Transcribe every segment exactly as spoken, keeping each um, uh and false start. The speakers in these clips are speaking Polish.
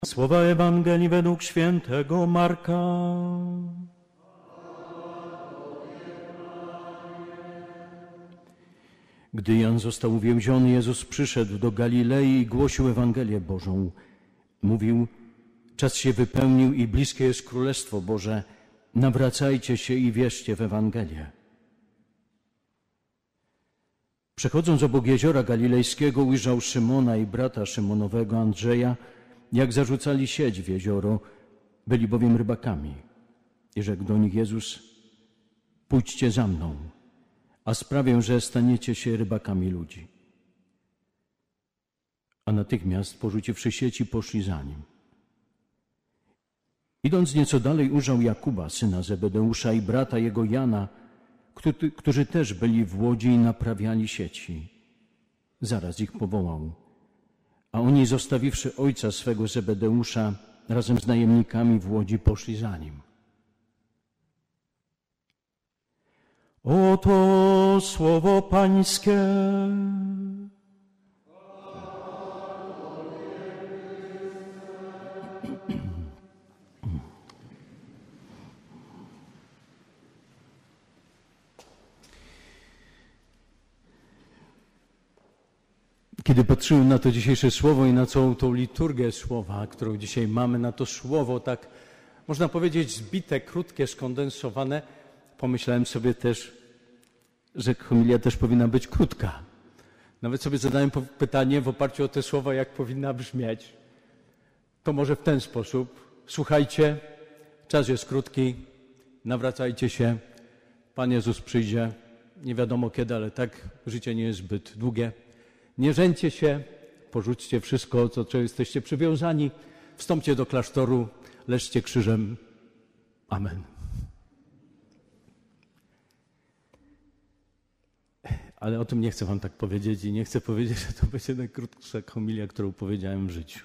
Słowa Ewangelii według świętego Marka. Gdy Jan został uwięziony, Jezus przyszedł do Galilei i głosił Ewangelię Bożą. Mówił: czas się wypełnił i bliskie jest Królestwo Boże. Nawracajcie się i wierzcie w Ewangelię. Przechodząc obok jeziora galilejskiego, ujrzał Szymona i brata Szymonowego, Andrzeja, jak zarzucali sieć w jezioro, byli bowiem rybakami. I rzekł do nich Jezus: pójdźcie za mną, a sprawię, że staniecie się rybakami ludzi. A natychmiast, porzuciwszy sieci, poszli za nim. Idąc nieco dalej, ujrzał Jakuba, syna Zebedeusza, i brata jego Jana, którzy też byli w łodzi i naprawiali sieci. Zaraz ich powołał. A oni, zostawiwszy ojca swego Zebedeusza, razem z najemnikami w łodzi poszli za nim. Oto słowo Pańskie. Kiedy patrzyłem na to dzisiejsze słowo i na całą tą liturgię słowa, którą dzisiaj mamy, na to słowo tak, można powiedzieć, zbite, krótkie, skondensowane, pomyślałem sobie też, że homilia też powinna być krótka. Nawet sobie zadałem pytanie w oparciu o te słowa, jak powinna brzmieć. To może w ten sposób: słuchajcie, czas jest krótki, nawracajcie się, Pan Jezus przyjdzie, nie wiadomo kiedy, ale tak życie nie jest zbyt długie. Nie żeńcie się, porzućcie wszystko, co czego jesteście przywiązani, wstąpcie do klasztoru, leżcie krzyżem. Amen. Ale o tym nie chcę wam tak powiedzieć i nie chcę powiedzieć, że to będzie najkrótsza homilia, którą powiedziałem w życiu.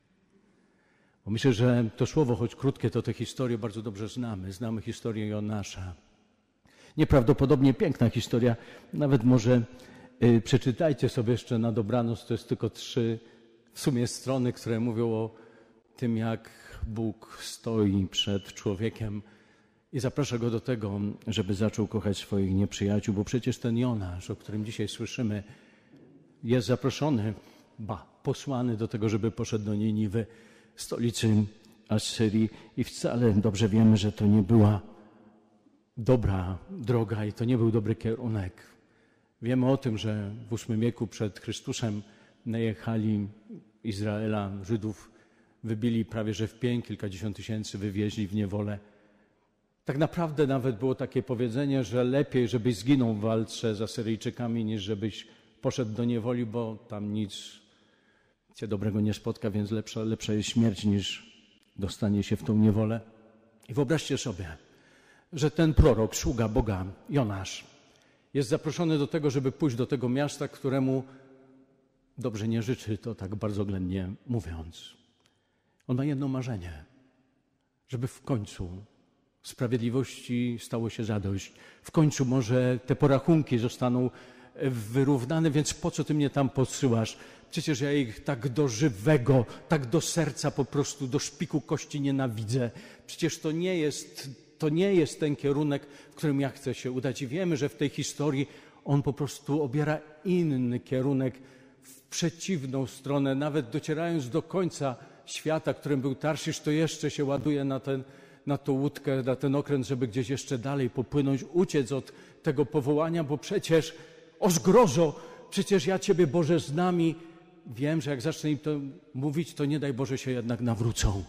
Bo myślę, że to słowo, choć krótkie, to tę historię bardzo dobrze znamy. Znamy historię Jonasza. Nieprawdopodobnie piękna historia, nawet może Yy, przeczytajcie sobie jeszcze na dobranoc, to jest tylko trzy w sumie strony, które mówią o tym, jak Bóg stoi przed człowiekiem i zaprasza go do tego, żeby zaczął kochać swoich nieprzyjaciół, bo przecież ten Jonasz, o którym dzisiaj słyszymy, jest zaproszony, ba, posłany do tego, żeby poszedł do Niniwy, stolicy Asyrii, i wcale dobrze wiemy, że to nie była dobra droga i to nie był dobry kierunek. Wiemy o tym, że w ósmym wieku przed Chrystusem najechali Izraela, Żydów, wybili prawie że w pień, kilkadziesiąt tysięcy wywieźli w niewolę. Tak naprawdę nawet było takie powiedzenie, że lepiej, żebyś zginął w walce z Asyryjczykami, niż żebyś poszedł do niewoli, bo tam nic cię dobrego nie spotka, więc lepsza, lepsza jest śmierć, niż dostanie się w tą niewolę. I wyobraźcie sobie, że ten prorok, sługa Boga, Jonasz, jest zaproszony do tego, żeby pójść do tego miasta, któremu dobrze nie życzy, to tak bardzo oględnie mówiąc. On ma jedno marzenie, żeby w końcu sprawiedliwości stało się zadość. W końcu może te porachunki zostaną wyrównane, więc po co ty mnie tam podsyłasz? Przecież ja ich tak do żywego, tak do serca po prostu, do szpiku kości nienawidzę. Przecież to nie jest... To nie jest ten kierunek, w którym ja chcę się udać. I wiemy, że w tej historii on po prostu obiera inny kierunek, w przeciwną stronę. Nawet docierając do końca świata, którym był Tarszysz, to jeszcze się ładuje na, ten, na tą łódkę, na ten okręt, żeby gdzieś jeszcze dalej popłynąć, uciec od tego powołania, bo przecież, o zgrozo, przecież ja Ciebie, Boże, znam i wiem, że jak zacznę im to mówić, to nie daj Boże się jednak nawrócą.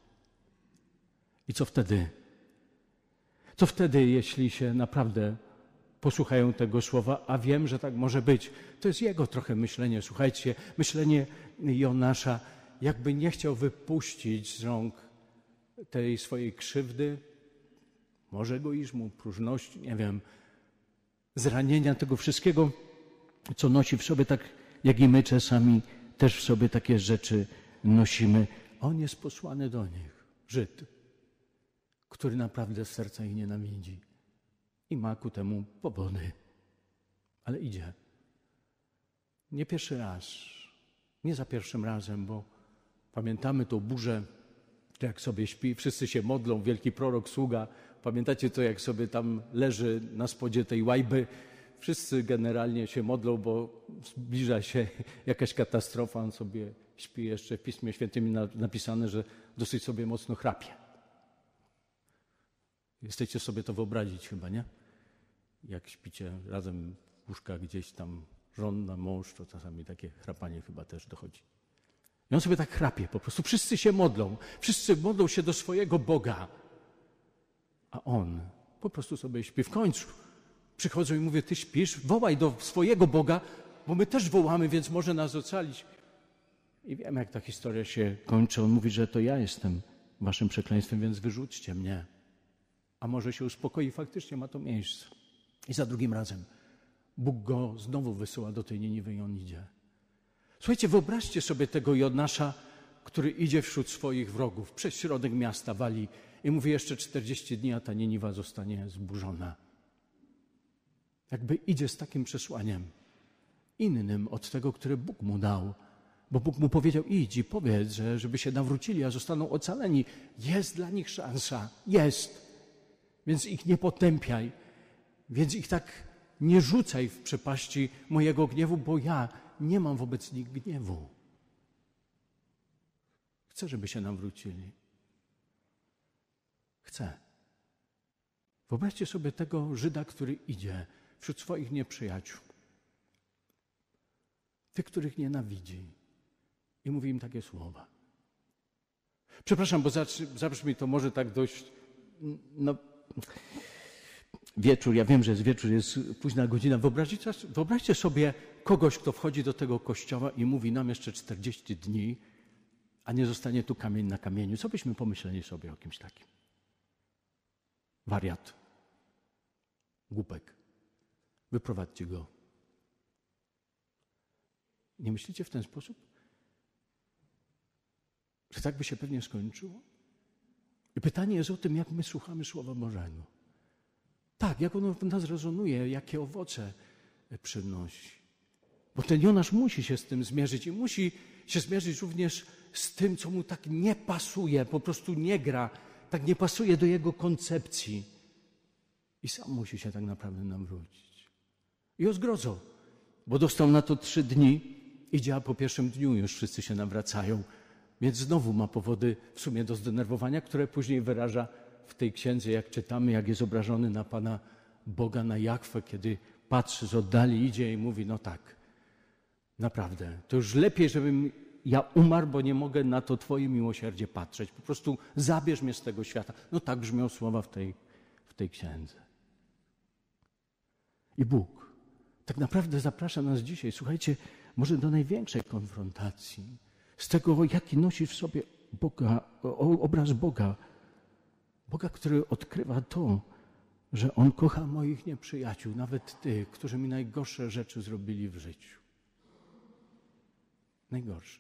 I co wtedy? Co wtedy, jeśli się naprawdę posłuchają tego słowa, a wiem, że tak może być. To jest jego trochę myślenie. Słuchajcie, myślenie Jonasza, jakby nie chciał wypuścić z rąk tej swojej krzywdy, może egoizmu, próżności, nie wiem, zranienia tego wszystkiego, co nosi w sobie, tak jak i my czasami też w sobie takie rzeczy nosimy. On jest posłany do nich, Żyd, który naprawdę z serca ich nienawidzi i ma ku temu powody. Ale idzie. Nie pierwszy raz, nie za pierwszym razem, bo Pamiętamy tą burzę, to jak sobie śpi, wszyscy się modlą, wielki prorok, sługa. Pamiętacie to, jak sobie tam leży na spodzie tej łajby? Wszyscy generalnie się modlą, bo zbliża się jakaś katastrofa. On sobie śpi, jeszcze w Piśmie Świętym napisane, że dosyć sobie mocno chrapie. Jesteście sobie to wyobrazić chyba, nie? Jak śpicie razem w łóżkach gdzieś tam, żona, mąż, to czasami takie chrapanie chyba też dochodzi. I on sobie tak chrapie po prostu. Wszyscy się modlą. Wszyscy modlą się do swojego Boga. A on po prostu sobie śpi. W końcu przychodzą i mówię, ty śpisz? Wołaj do swojego Boga, bo my też wołamy, więc może nas ocalić. I wiem, jak ta historia się kończy. On mówi, że to ja jestem waszym przekleństwem, więc wyrzućcie mnie. A może się uspokoi, faktycznie ma to miejsce. I za drugim razem Bóg go znowu wysyła do tej Niniwy i on idzie. Słuchajcie, wyobraźcie sobie tego Jonasza, który idzie wśród swoich wrogów, przez środek miasta wali i mówi jeszcze czterdzieści dni, a ta Niniwa zostanie zburzona. Jakby idzie z takim przesłaniem, innym od tego, które Bóg mu dał. Bo Bóg mu powiedział, idź i powiedz, że, żeby się nawrócili, a zostaną ocaleni. Jest dla nich szansa, jest. Więc ich nie potępiaj, więc ich tak nie rzucaj w przepaści mojego gniewu, bo ja nie mam wobec nich gniewu. Chcę, żeby się nawrócili. Chcę. Wyobraźcie sobie tego Żyda, który idzie wśród swoich nieprzyjaciół. Tych, których nienawidzi. I mówi im takie słowa. Przepraszam, bo zabrzmi to może tak dość, no, wieczór, ja wiem, że jest wieczór, jest późna godzina. Wyobraźcie, wyobraźcie sobie kogoś, kto wchodzi do tego kościoła i mówi nam jeszcze czterdzieści dni, a nie zostanie tu kamień na kamieniu. Co byśmy pomyśleli sobie o kimś takim? Wariat. Głupek. Wyprowadźcie go. Nie myślicie w ten sposób? Że tak by się pewnie skończyło? I pytanie jest o tym, jak my słuchamy Słowa Bożego. Tak, jak ono w nas rezonuje, jakie owoce przynosi. Bo ten Jonasz musi się z tym zmierzyć i musi się zmierzyć również z tym, co mu tak nie pasuje, po prostu nie gra, tak nie pasuje do jego koncepcji. I sam musi się tak naprawdę nawrócić. I o zgrozo, bo dostał na to trzy dni, idzie, a po pierwszym dniu już wszyscy się nawracają. Więc znowu ma powody w sumie do zdenerwowania, które później wyraża w tej księdze, jak czytamy, jak jest obrażony na Pana Boga, na Jahwe, kiedy patrzy z oddali, idzie i mówi, no tak, naprawdę, to już lepiej, żebym ja umarł, bo nie mogę na to Twoje miłosierdzie patrzeć. Po prostu zabierz mnie z tego świata. No tak brzmią słowa w tej, w tej księdze. I Bóg tak naprawdę zaprasza nas dzisiaj, słuchajcie, może do największej konfrontacji z tego, jaki nosi w sobie Boga, obraz Boga. Boga, który odkrywa to, że On kocha moich nieprzyjaciół, nawet tych, którzy mi najgorsze rzeczy zrobili w życiu. Najgorsze.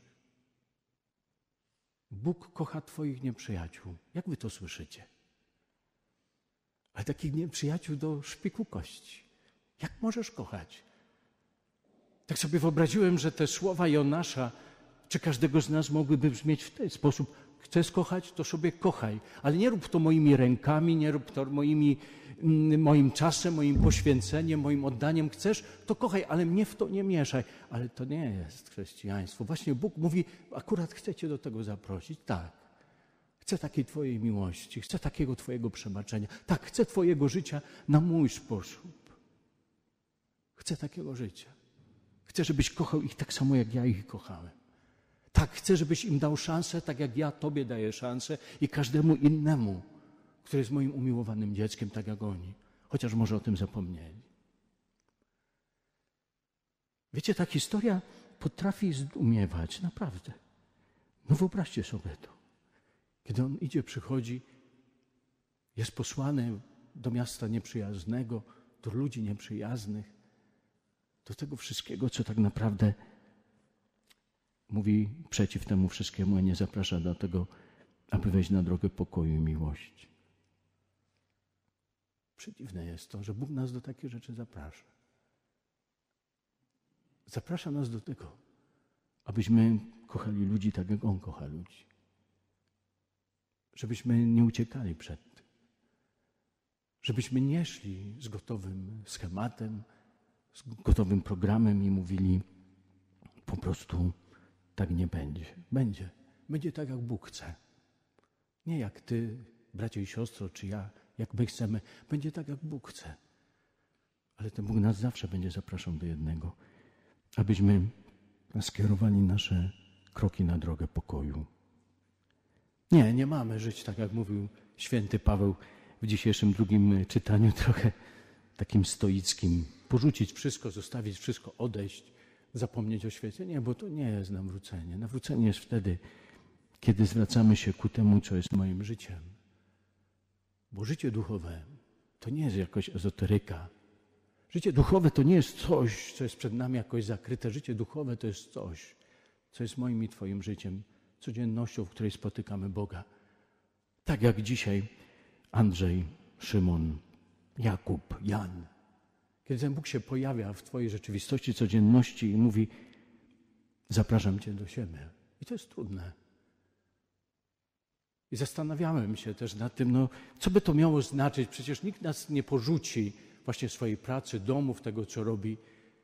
Bóg kocha Twoich nieprzyjaciół. Jak wy to słyszycie? Ale takich nieprzyjaciół do szpiku kości. Jak możesz kochać? Tak sobie wyobraziłem, że te słowa Jonasza, czy każdego z nas mogłyby brzmieć w ten sposób. Chcesz kochać, to sobie kochaj. Ale nie rób to moimi rękami, nie rób to moimi, moim czasem, moim poświęceniem, moim oddaniem. Chcesz, to kochaj, ale mnie w to nie mieszaj. Ale to nie jest chrześcijaństwo. Właśnie Bóg mówi, akurat chcę Cię do tego zaprosić. Tak. Chcę takiej Twojej miłości. Chcę takiego Twojego przebaczenia. Tak, chcę Twojego życia na mój sposób. Chcę takiego życia. Chcę, żebyś kochał ich tak samo, jak ja ich kochałem. Tak, chcę, żebyś im dał szansę, tak jak ja Tobie daję szansę i każdemu innemu, który jest moim umiłowanym dzieckiem, tak jak oni. Chociaż może o tym zapomnieli. Wiecie, ta historia potrafi zdumiewać, naprawdę. No wyobraźcie sobie to. Kiedy on idzie, przychodzi, jest posłany do miasta nieprzyjaznego, do ludzi nieprzyjaznych, do tego wszystkiego, co tak naprawdę mówi przeciw temu wszystkiemu, a nie zaprasza do tego, aby wejść na drogę pokoju i miłości. Przedziwne jest to, że Bóg nas do takich rzeczy zaprasza. Zaprasza nas do tego, abyśmy kochali ludzi tak, jak On kocha ludzi. Żebyśmy nie uciekali przed tym. Żebyśmy nie szli z gotowym schematem, z gotowym programem i mówili po prostu tak nie będzie. Będzie. Będzie tak, jak Bóg chce. Nie jak ty, bracie i siostro, czy ja, jak my chcemy. Będzie tak, jak Bóg chce. Ale ten Bóg nas zawsze będzie zapraszał do jednego, abyśmy skierowali nasze kroki na drogę pokoju. Nie, nie mamy żyć tak, jak mówił święty Paweł w dzisiejszym drugim czytaniu, trochę takim stoickim. Porzucić wszystko, zostawić wszystko, odejść, zapomnieć o świecie. Nie, bo to nie jest nawrócenie. Nawrócenie jest wtedy, kiedy zwracamy się ku temu, co jest moim życiem. Bo życie duchowe to nie jest jakoś ezoteryka. Życie duchowe to nie jest coś, co jest przed nami jakoś zakryte. Życie duchowe to jest coś, co jest moim i Twoim życiem, codziennością, w której spotykamy Boga. Tak jak dzisiaj Andrzej, Szymon, Jakub, Jan. Kiedy ten Bóg się pojawia w Twojej rzeczywistości, codzienności i mówi: zapraszam Cię do siebie. I to jest trudne. I zastanawiałem się też nad tym, no, co by to miało znaczyć. Przecież nikt nas nie porzuci właśnie swojej pracy, domów, tego, co robi.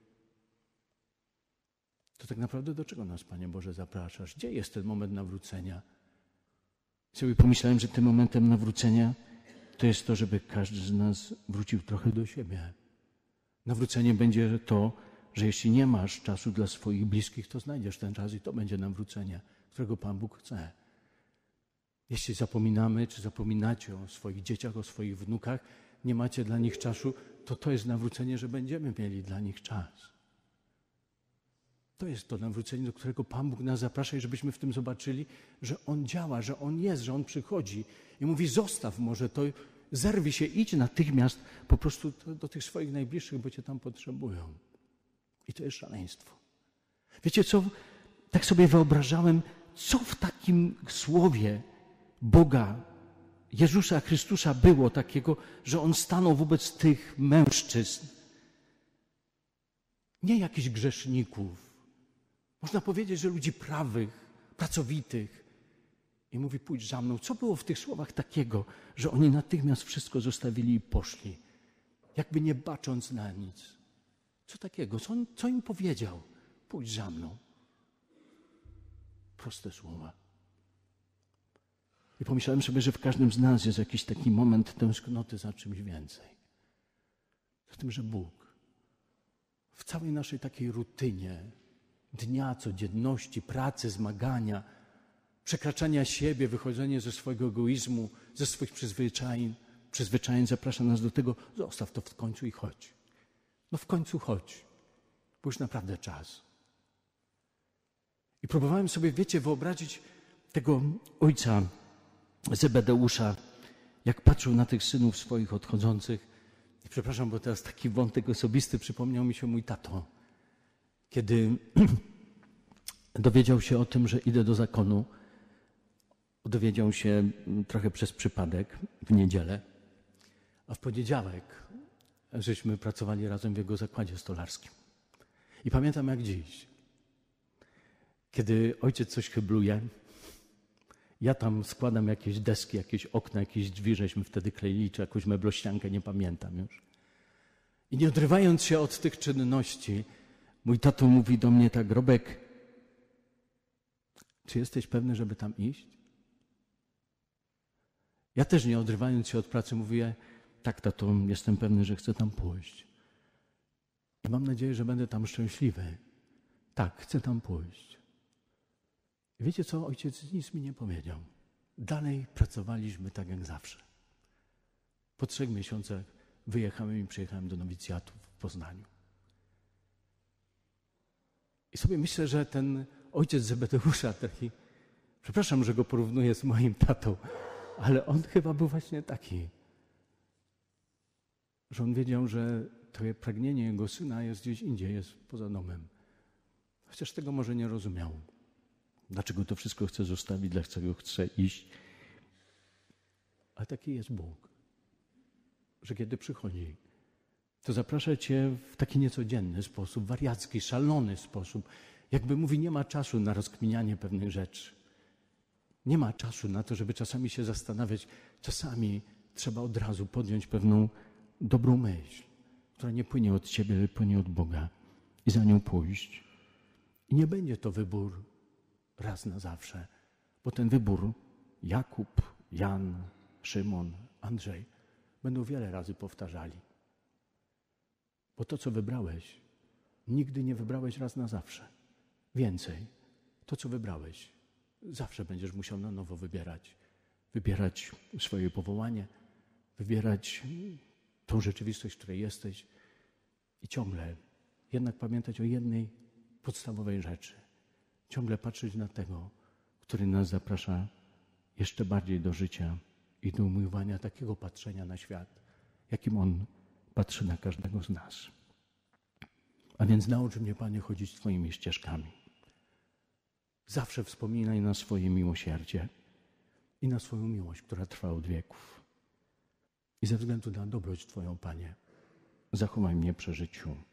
To tak naprawdę do czego nas, Panie Boże, zapraszasz? Gdzie jest ten moment nawrócenia? I sobie pomyślałem, że tym momentem nawrócenia to jest to, żeby każdy z nas wrócił trochę do siebie. Nawrócenie będzie to, że jeśli nie masz czasu dla swoich bliskich, to znajdziesz ten czas i to będzie nawrócenie, którego Pan Bóg chce. Jeśli zapominamy, czy zapominacie o swoich dzieciach, o swoich wnukach, nie macie dla nich czasu, to to jest nawrócenie, że będziemy mieli dla nich czas. To jest to nawrócenie, do którego Pan Bóg nas zaprasza i żebyśmy w tym zobaczyli, że On działa, że On jest, że On przychodzi i mówi: zostaw może to, zerwij się, idź natychmiast po prostu do, do tych swoich najbliższych, bo Cię tam potrzebują. I to jest szaleństwo. Wiecie co? Tak sobie wyobrażałem, co w takim słowie Boga, Jezusa Chrystusa było takiego, że On stanął wobec tych mężczyzn. Nie jakichś grzeszników. Można powiedzieć, że ludzi prawych, pracowitych. I mówi: pójdź za mną. Co było w tych słowach takiego, że oni natychmiast wszystko zostawili i poszli, jakby nie bacząc na nic? Co takiego? Co, on, co im powiedział? Pójdź za mną. Proste słowa. I pomyślałem sobie, że w każdym z nas jest jakiś taki moment tęsknoty za czymś więcej. Za tym, że Bóg w całej naszej takiej rutynie dnia, codzienności, pracy, zmagania, przekraczania siebie, wychodzenia ze swojego egoizmu, ze swoich przyzwyczajeń, przyzwyczajeń zaprasza nas do tego: zostaw to w końcu i chodź. No w końcu chodź, bo już naprawdę czas. I próbowałem sobie, wiecie, wyobrazić tego ojca Zebedeusza, jak patrzył na tych synów swoich odchodzących. I przepraszam, bo teraz taki wątek osobisty, przypomniał mi się mój tato. Kiedy dowiedział się o tym, że idę do zakonu, dowiedział się trochę przez przypadek w niedzielę, a w poniedziałek żeśmy pracowali razem w jego zakładzie stolarskim. I pamiętam jak dziś, kiedy ojciec coś chybluje, ja tam składam jakieś deski, jakieś okna, jakieś drzwi, żeśmy wtedy kleili, czy jakąś meblościankę, nie pamiętam już. I nie odrywając się od tych czynności, mój tato mówi do mnie tak: Robek, czy jesteś pewny, żeby tam iść? Ja też nie odrywając się od pracy mówię: tak, tato, jestem pewny, że chcę tam pójść. I mam nadzieję, że będę tam szczęśliwy. Tak, chcę tam pójść. I wiecie co? Ojciec nic mi nie powiedział. Dalej pracowaliśmy tak jak zawsze. Po trzech miesiącach wyjechałem i przyjechałem do nowicjatu w Poznaniu. I sobie myślę, że ten ojciec Zebedeusza, taki, przepraszam, że go porównuję z moim tatą, ale on chyba był właśnie taki, że on wiedział, że to pragnienie jego syna jest gdzieś indziej, jest poza domem. Chociaż tego może nie rozumiał. Dlaczego to wszystko chce zostawić, dlaczego chce iść. Ale taki jest Bóg, że kiedy przychodzi, to zaprasza cię w taki niecodzienny sposób, wariacki, szalony sposób. Jakby mówi, nie ma czasu na rozkminianie pewnych rzeczy. Nie ma czasu na to, żeby czasami się zastanawiać. Czasami trzeba od razu podjąć pewną dobrą myśl, która nie płynie od ciebie, ale płynie od Boga i za nią pójść. I nie będzie to wybór raz na zawsze, bo ten wybór Jakub, Jan, Szymon, Andrzej będą wiele razy powtarzali. Bo to, co wybrałeś, nigdy nie wybrałeś raz na zawsze. Więcej, to, co wybrałeś, zawsze będziesz musiał na nowo wybierać. Wybierać swoje powołanie, wybierać tą rzeczywistość, w której jesteś i ciągle jednak pamiętać o jednej podstawowej rzeczy. Ciągle patrzeć na tego, który nas zaprasza jeszcze bardziej do życia i do umiłowania takiego patrzenia na świat, jakim On patrzy na każdego z nas. A więc naucz mnie, Panie, chodzić Twoimi ścieżkami. Zawsze wspominaj na swoje miłosierdzie i na swoją miłość, która trwa od wieków. I ze względu na dobroć Twoją, Panie, zachowaj mnie przy życiu.